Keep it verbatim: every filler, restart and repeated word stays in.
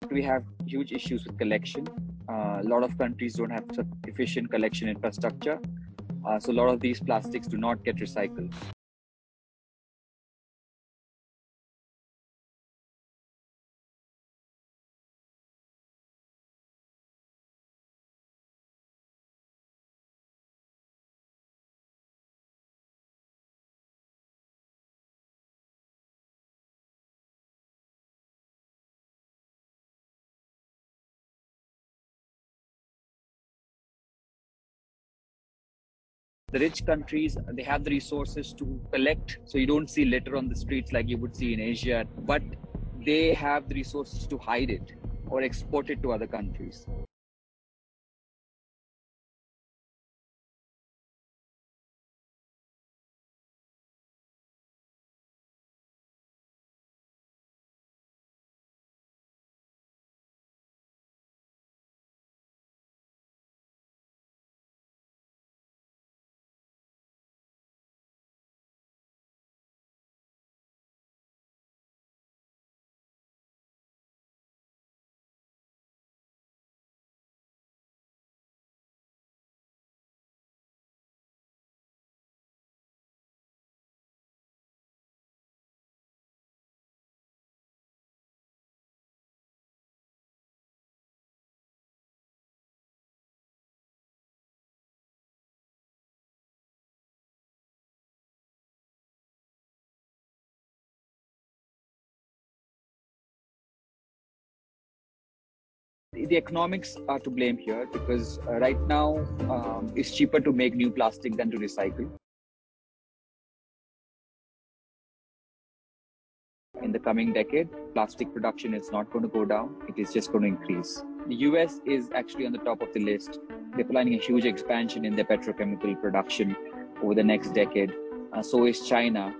We have huge issues with collection. Uh, a lot of countries don't have efficient collection infrastructure. Uh, so a lot of these plastics do not get recycled. The rich countries, they have the resources to collect, so you don't see litter on the streets like you would see in Asia, but they have the resources to hide it or export it to other countries. The economics are to blame here because uh, right now um, it's cheaper to make new plastic than to recycle. In the coming decade, plastic production is not going to go down, it is just going to increase. The U S is actually on the top of the list. They're planning a huge expansion in their petrochemical production over the next decade. Uh, so is China.